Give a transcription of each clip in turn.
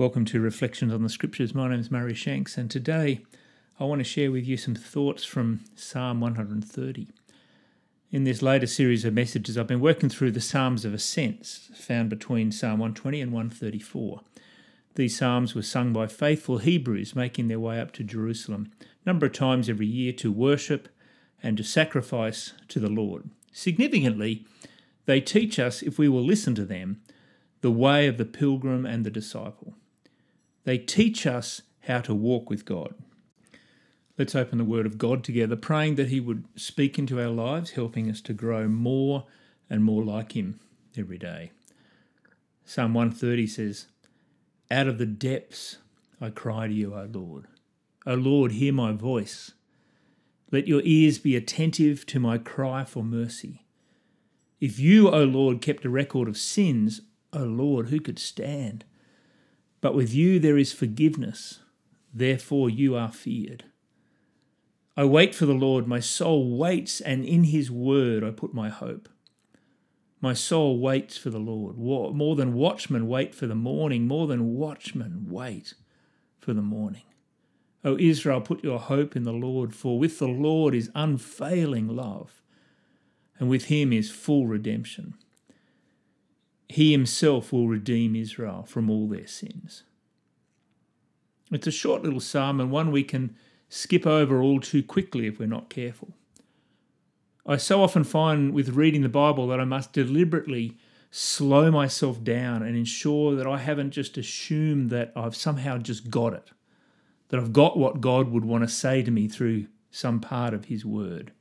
Welcome to Reflections on the Scriptures. My name is Murray Shanks, and today I want to share with you some thoughts from Psalm 130. In this later series of messages, I've been working through the Psalms of Ascents found between Psalm 120 and 134. These psalms were sung by faithful Hebrews making their way up to Jerusalem a number of times every year to worship and to sacrifice to the Lord. Significantly, they teach us, if we will listen to them, the way of the pilgrim and the disciple. They teach us how to walk with God. Let's open the Word of God together, praying that He would speak into our lives, helping us to grow more and more like Him every day. Psalm 130 says, "Out of the depths I cry to you, O Lord. O Lord, hear my voice. Let your ears be attentive to my cry for mercy. If you, O Lord, kept a record of sins, O Lord, who could stand? But with you there is forgiveness, therefore you are feared. I wait for the Lord, my soul waits, and in his word I put my hope. My soul waits for the Lord. More than watchmen wait for the morning, more than watchmen wait for the morning. O Israel, put your hope in the Lord, for with the Lord is unfailing love, and with him is full redemption. He himself will redeem Israel from all their sins." It's a short little psalm and one we can skip over all too quickly if we're not careful. I so often find with reading the Bible that I must deliberately slow myself down and ensure that I haven't just assumed that I've somehow just got it, that I've got what God would want to say to me through some part of his word.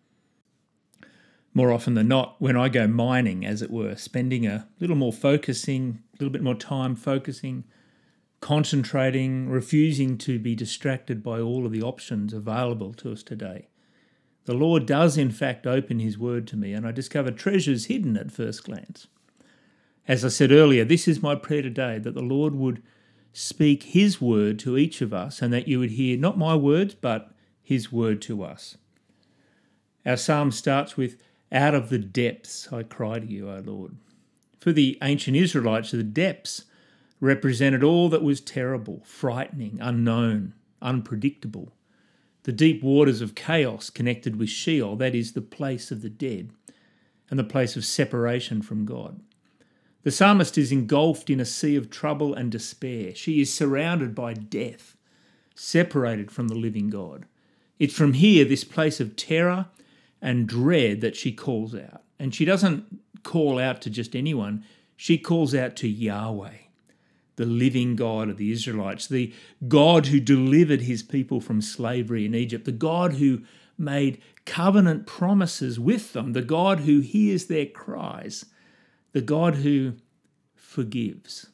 More often than not, when I go mining, as it were, spending a little more focusing, a little bit more time focusing, concentrating, refusing to be distracted by all of the options available to us today, the Lord does in fact open his word to me, and I discover treasures hidden at first glance. As I said earlier, this is my prayer today, that the Lord would speak his word to each of us, and that you would hear not my words, but his word to us. Our psalm starts with, "Out of the depths I cry to you, O Lord." For the ancient Israelites, the depths represented all that was terrible, frightening, unknown, unpredictable. The deep waters of chaos connected with Sheol, that is, the place of the dead, and the place of separation from God. The psalmist is engulfed in a sea of trouble and despair. She is surrounded by death, separated from the living God. It's from here, this place of terror and dread, that she calls out. And she doesn't call out to just anyone. She calls out to Yahweh, the living God of the Israelites, the God who delivered his people from slavery in Egypt, the God who made covenant promises with them, the God who hears their cries, the God who forgives.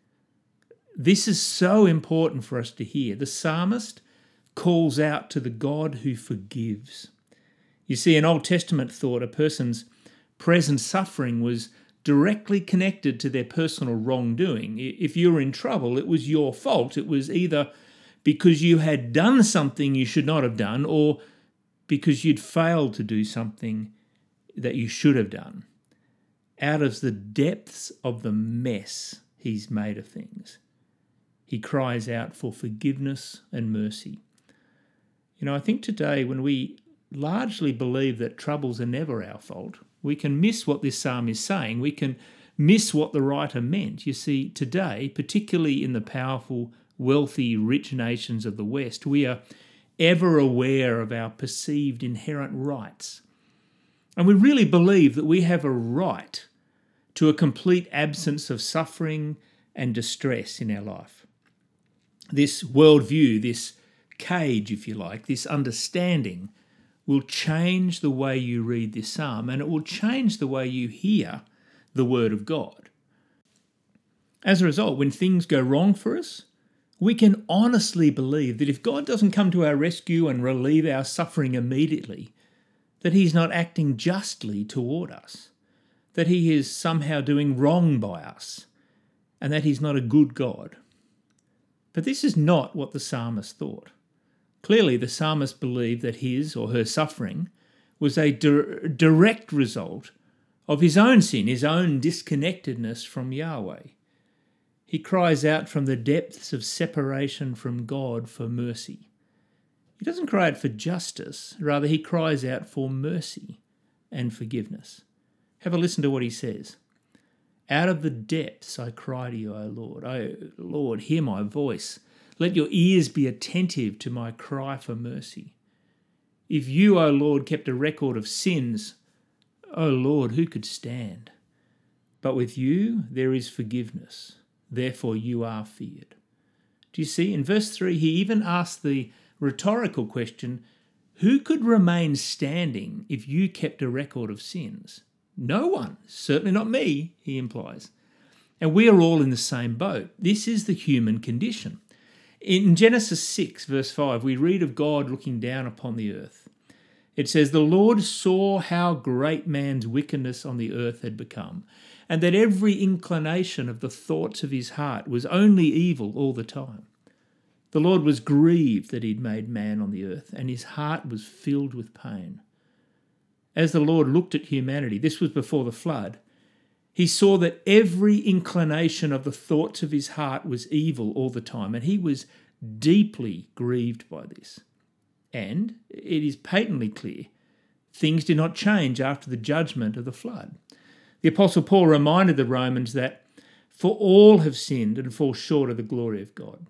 This is so important for us to hear. The psalmist calls out to the God who forgives. You see, in Old Testament thought, a person's present suffering was directly connected to their personal wrongdoing. If you were in trouble, it was your fault. It was either because you had done something you should not have done, or because you'd failed to do something that you should have done. Out of the depths of the mess he's made of things, he cries out for forgiveness and mercy. You know, I think today when we largely believe that troubles are never our fault, we can miss what this psalm is saying. We can miss what the writer meant. You see, today, particularly in the powerful, wealthy, rich nations of the West, we are ever aware of our perceived inherent rights. And we really believe that we have a right to a complete absence of suffering and distress in our life. This worldview, this cage, if you like, this understanding will change the way you read this psalm, and it will change the way you hear the word of God. As a result, when things go wrong for us, we can honestly believe that if God doesn't come to our rescue and relieve our suffering immediately, that he's not acting justly toward us, that he is somehow doing wrong by us, and that he's not a good God. But this is not what the psalmist thought. Clearly, the psalmist believed that his or her suffering was a direct result of his own sin, his own disconnectedness from Yahweh. He cries out from the depths of separation from God for mercy. He doesn't cry out for justice, rather he cries out for mercy and forgiveness. Have a listen to what he says. Out of the depths I cry to you, O Lord. O Lord, hear my voice. Let your ears be attentive to my cry for mercy. If you, O Lord, kept a record of sins, O Lord, who could stand? But with you there is forgiveness. Therefore you are feared. Do you see? In verse 3, he even asks the rhetorical question, who could remain standing if you kept a record of sins? No one, certainly not me, he implies. And we are all in the same boat. This is the human condition. In Genesis 6, verse 5, we read of God looking down upon the earth. It says, the Lord saw how great man's wickedness on the earth had become, and that every inclination of the thoughts of his heart was only evil all the time. The Lord was grieved that he'd made man on the earth, and his heart was filled with pain. As the Lord looked at humanity, this was before the flood, he saw that every inclination of the thoughts of his heart was evil all the time, and he was deeply grieved by this. And it is patently clear, things did not change after the judgment of the flood. The Apostle Paul reminded the Romans that, for all have sinned and fall short of the glory of God.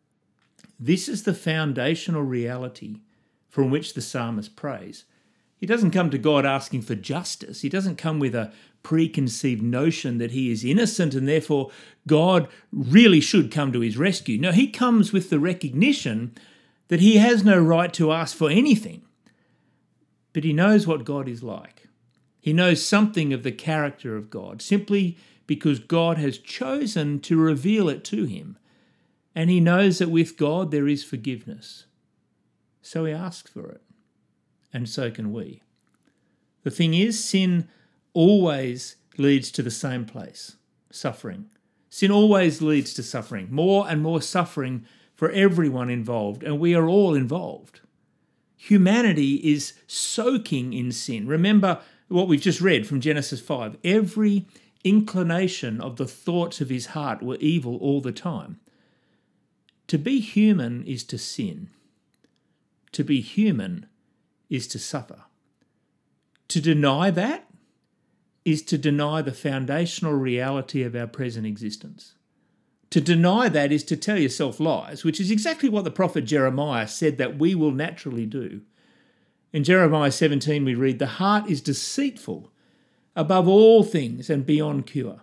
This is the foundational reality from which the psalmist prays. He doesn't come to God asking for justice. He doesn't come with a preconceived notion that he is innocent and therefore God really should come to his rescue. No, he comes with the recognition that he has no right to ask for anything. But he knows what God is like. He knows something of the character of God simply because God has chosen to reveal it to him. And he knows that with God there is forgiveness. So he asks for it. And so can we. The thing is, sin always leads to the same place, suffering. Sin always leads to suffering, more and more suffering for everyone involved, and we are all involved. Humanity is soaking in sin. Remember what we've just read from Genesis 5. Every inclination of the thoughts of his heart were evil all the time. To be human is to sin. To be human is to suffer. To deny that is to deny the foundational reality of our present existence. To deny that is to tell yourself lies, which is exactly what the prophet Jeremiah said that we will naturally do. In Jeremiah 17 we read, the heart is deceitful above all things and beyond cure.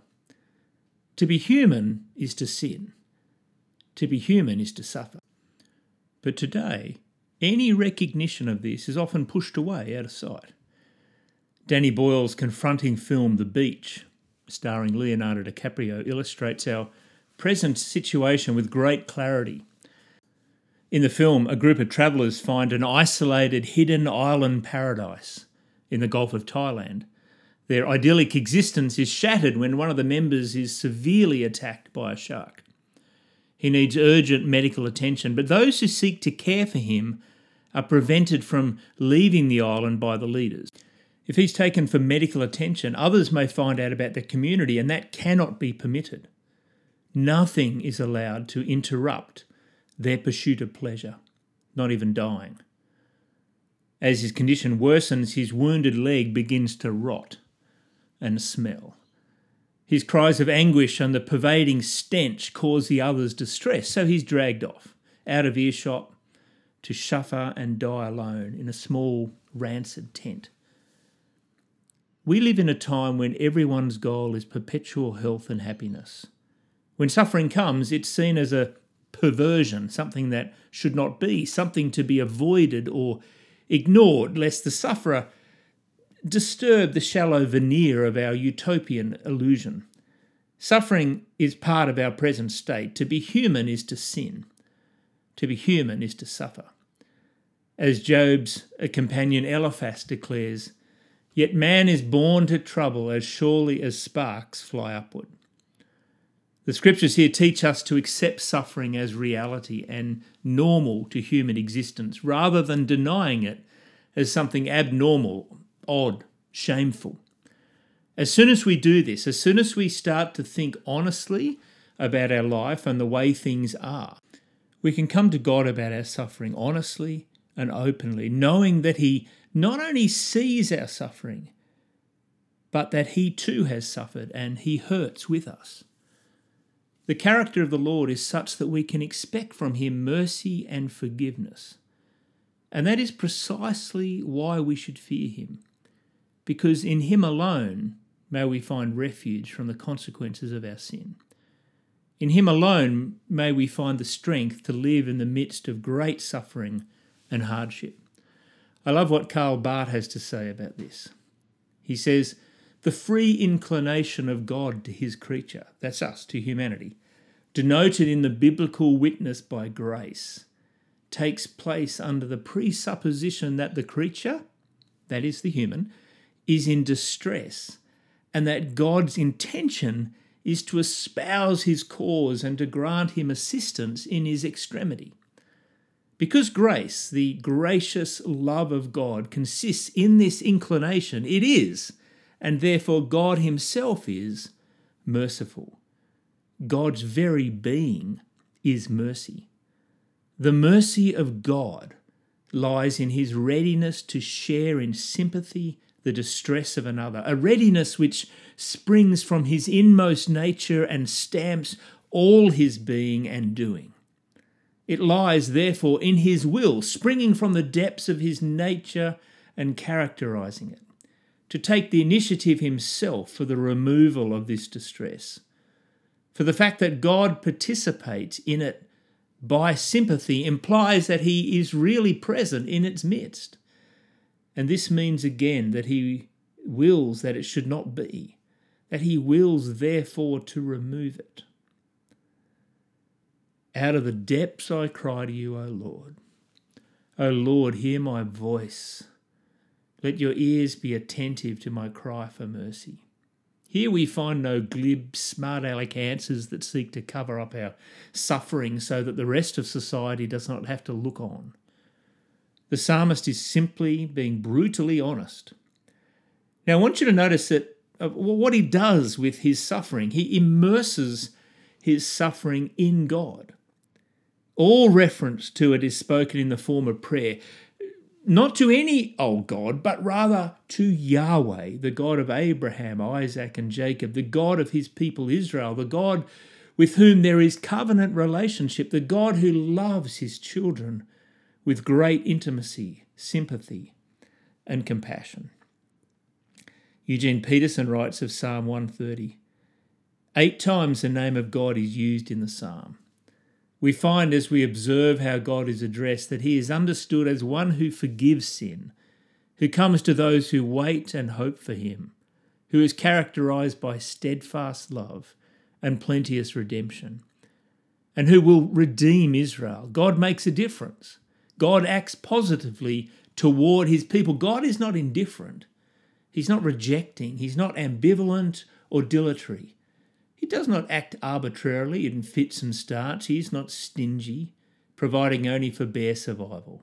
To be human is to sin. To be human is to suffer. But today, any recognition of this is often pushed away out of sight. Danny Boyle's confronting film The Beach, starring Leonardo DiCaprio, illustrates our present situation with great clarity. In the film, a group of travellers find an isolated, hidden island paradise in the Gulf of Thailand. Their idyllic existence is shattered when one of the members is severely attacked by a shark. He needs urgent medical attention, but those who seek to care for him are prevented from leaving the island by the leaders. If he's taken for medical attention, others may find out about the community, and that cannot be permitted. Nothing is allowed to interrupt their pursuit of pleasure, not even dying. As his condition worsens, his wounded leg begins to rot and smell. His cries of anguish and the pervading stench cause the others distress, so he's dragged off, out of earshot, to suffer and die alone in a small, rancid tent. We live in a time when everyone's goal is perpetual health and happiness. When suffering comes, it's seen as a perversion, something that should not be, something to be avoided or ignored, lest the sufferer disturb the shallow veneer of our utopian illusion. Suffering is part of our present state. To be human is to sin. To be human is to suffer. As Job's companion Eliphaz declares, yet man is born to trouble as surely as sparks fly upward. The scriptures here teach us to accept suffering as reality and normal to human existence, rather than denying it as something abnormal, odd, shameful. As soon as we do this, as soon as we start to think honestly about our life and the way things are. We can come to God about our suffering honestly and openly, knowing that He not only sees our suffering, but that He too has suffered and He hurts with us. The character of the Lord is such that we can expect from Him mercy and forgiveness. And that is precisely why we should fear Him, because in Him alone may we find refuge from the consequences of our sin. In Him alone may we find the strength to live in the midst of great suffering and hardship. I love what Karl Barth has to say about this. He says, "The free inclination of God to His creature," that's us, to humanity, denoted in the biblical witness by grace, takes place under the presupposition that the creature, that is the human, is in distress, and that God's intention is to espouse His cause and to grant him assistance in his extremity. Because grace, the gracious love of God, consists in this inclination, it is, and therefore God Himself is, merciful. God's very being is mercy. The mercy of God lies in His readiness to share in sympathy the distress of another, a readiness which springs from His inmost nature and stamps all His being and doing. It lies, therefore, in His will, springing from the depths of His nature and characterising it, to take the initiative Himself for the removal of this distress. For the fact that God participates in it by sympathy implies that He is really present in its midst. And this means again that He wills that it should not be, that He wills therefore to remove it. Out of the depths I cry to you, O Lord. O Lord, hear my voice. Let your ears be attentive to my cry for mercy. Here we find no glib, smart-aleck answers that seek to cover up our suffering so that the rest of society does not have to look on. The psalmist is simply being brutally honest. Now, I want you to notice that what he does with his suffering, he immerses his suffering in God. All reference to it is spoken in the form of prayer, not to any old God, but rather to Yahweh, the God of Abraham, Isaac, and Jacob, the God of His people Israel, the God with whom there is covenant relationship, the God who loves His children with great intimacy, sympathy, and compassion. Eugene Peterson writes of Psalm 130, 8 times the name of God is used in the psalm. We find as we observe how God is addressed that He is understood as one who forgives sin, who comes to those who wait and hope for Him, who is characterised by steadfast love and plenteous redemption, and who will redeem Israel. God makes a difference. God acts positively toward His people. God is not indifferent. He's not rejecting. He's not ambivalent or dilatory. He does not act arbitrarily in fits and starts. He is not stingy, providing only for bare survival.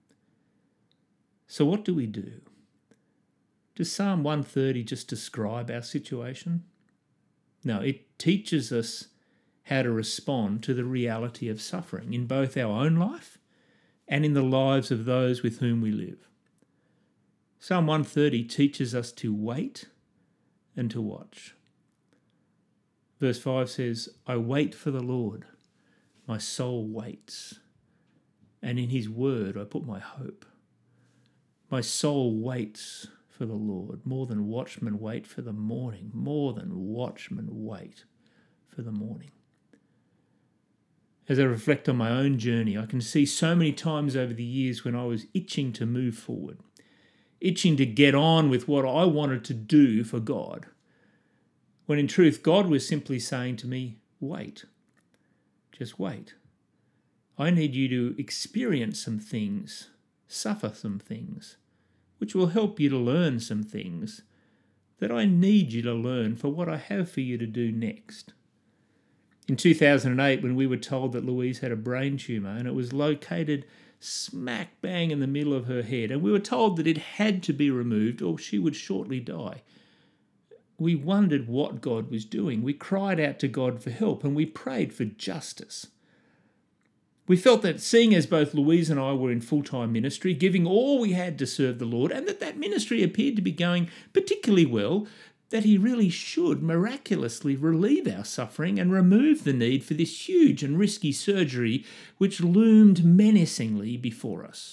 So what do we do? Does Psalm 130 just describe our situation? No, it teaches us how to respond to the reality of suffering in both our own life and in the lives of those with whom we live. Psalm 130 teaches us to wait and to watch. Verse 5 says, I wait for the Lord, my soul waits, and in His word I put my hope. My soul waits for the Lord, more than watchmen wait for the morning, more than watchmen wait for the morning. As I reflect on my own journey, I can see so many times over the years when I was itching to move forward, itching to get on with what I wanted to do for God, when in truth God was simply saying to me, wait, just wait. I need you to experience some things, suffer some things, which will help you to learn some things that I need you to learn for what I have for you to do next. In 2008, when we were told that Louise had a brain tumour and it was located smack bang in the middle of her head, and we were told that it had to be removed or she would shortly die, we wondered what God was doing. We cried out to God for help and we prayed for justice. We felt that seeing as both Louise and I were in full-time ministry, giving all we had to serve the Lord, and that ministry appeared to be going particularly well, that he really should miraculously relieve our suffering and remove the need for this huge and risky surgery which loomed menacingly before us.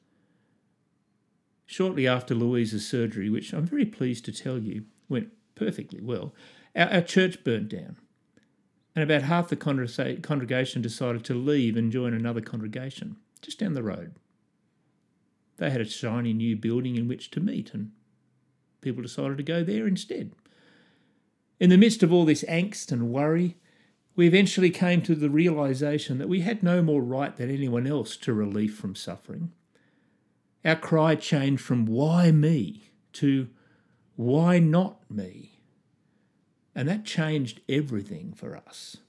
Shortly after Louise's surgery, which I'm very pleased to tell you went perfectly well, our church burnt down. And about half the congregation decided to leave and join another congregation just down the road. They had a shiny new building in which to meet, and people decided to go there instead. In the midst of all this angst and worry, we eventually came to the realisation that we had no more right than anyone else to relief from suffering. Our cry changed from "why me" to "why not me?" And that changed everything for us.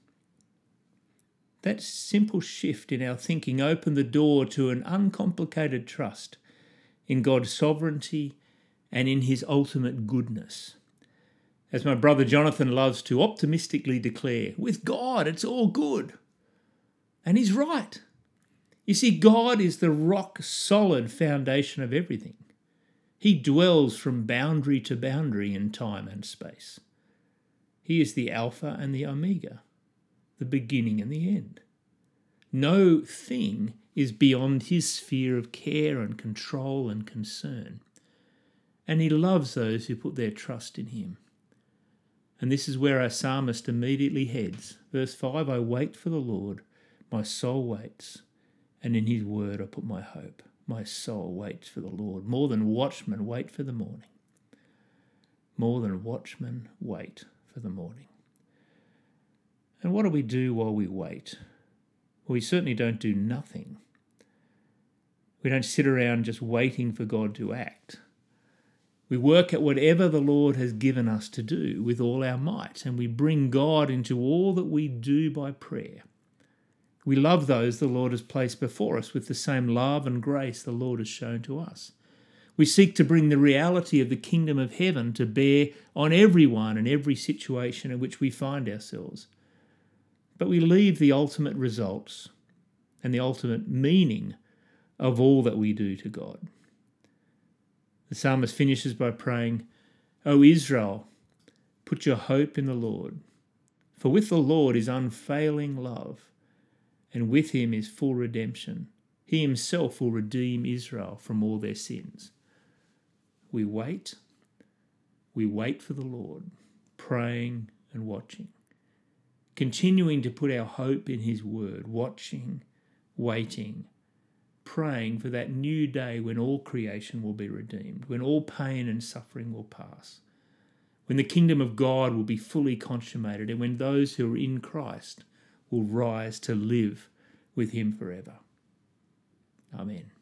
That simple shift in our thinking opened the door to an uncomplicated trust in God's sovereignty and in his ultimate goodness. As my brother Jonathan loves to optimistically declare, with God it's all good. And he's right. You see, God is the rock-solid foundation of everything. He dwells from boundary to boundary in time and space. He is the Alpha and the Omega, the beginning and the end. No thing is beyond his sphere of care and control and concern. And he loves those who put their trust in him. And this is where our psalmist immediately heads. Verse 5, I wait for the Lord, my soul waits, and in his word I put my hope. My soul waits for the Lord. More than watchmen wait for the morning. More than watchmen wait for the morning. And what do we do while we wait? Well, we certainly don't do nothing. We don't sit around just waiting for God to act. We work at whatever the Lord has given us to do with all our might, and we bring God into all that we do by prayer. We love those the Lord has placed before us with the same love and grace the Lord has shown to us. We seek to bring the reality of the kingdom of heaven to bear on everyone and every situation in which we find ourselves. But we leave the ultimate results and the ultimate meaning of all that we do to God. The psalmist finishes by praying, O Israel, put your hope in the Lord, for with the Lord is unfailing love, and with him is full redemption. He himself will redeem Israel from all their sins. We wait for the Lord, praying and watching, continuing to put our hope in his word, watching, waiting, praying for that new day when all creation will be redeemed, when all pain and suffering will pass, when the kingdom of God will be fully consummated, and when those who are in Christ will rise to live with him forever. Amen.